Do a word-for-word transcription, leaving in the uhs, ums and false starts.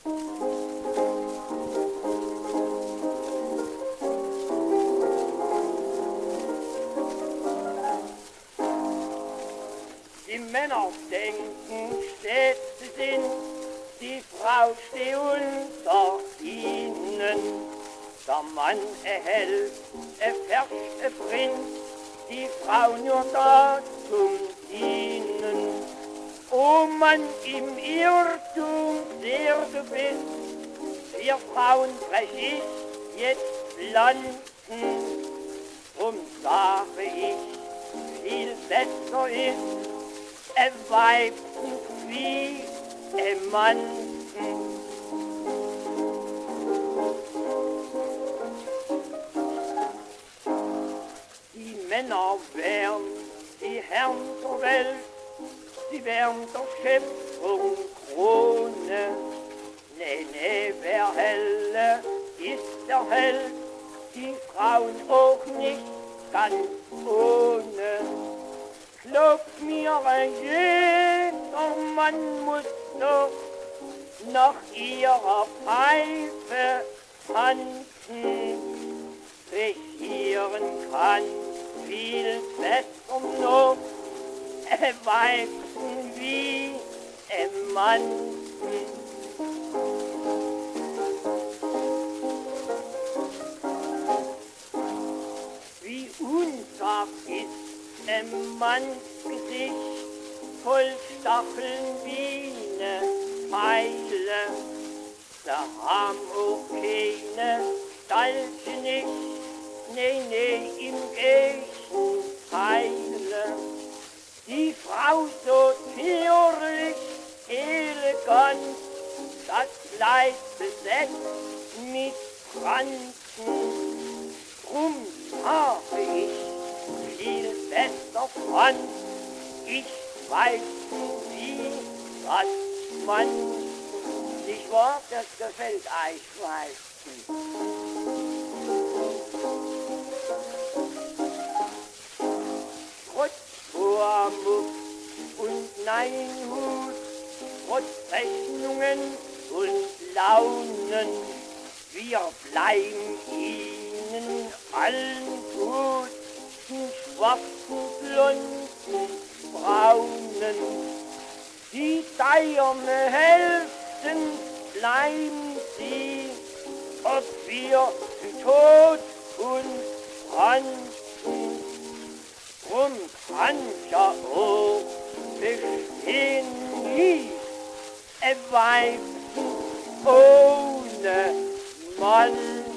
Die Männer denken stets, sie sind, die Frau steht unter ihnen. Der Mann erhält, er herrscht, er bringt, die Frau nur da zum Dienen. O Mann, im Irrtum sehr du bist, wir Frauen brech ich jetzt landen. Drum sage ich, viel besser ist, ein Weibchen wie ein Mann. Die Männer wären die Herren der Welt, sie wären der Schöpfung Krone. Nee, nee, wer helle ist der Held, die Frauen auch nicht ganz ohne. Glaub mir, jeder Mann muss noch nach ihrer Pfeife tanzen. Regieren kann viel besser noch ein Weibchen wie ein Mann. Wie unsach ist ein Manns Gesicht, voll Stacheln wie ne Pfeile. Da haben auch keine Stalche nicht, nee, nee, im Gegenteile. Die Frau so zierlich, elegant, das Kleid besetzt mit Franzen. Drum habe ich viel besser fand, ich weiß wie, was man, nicht wahr, das gefällt euch, weiß. Trotz hoher Muff und Neinhut, trotz Rechnungen und Launen, wir bleiben ihnen allen guten, schwarzen, blonden, braunen. Die deierne Hälften bleiben sie, ob wir zu Tod und Franzen. Drum kann ja auch bestehen nie ein Weib ohne Mann.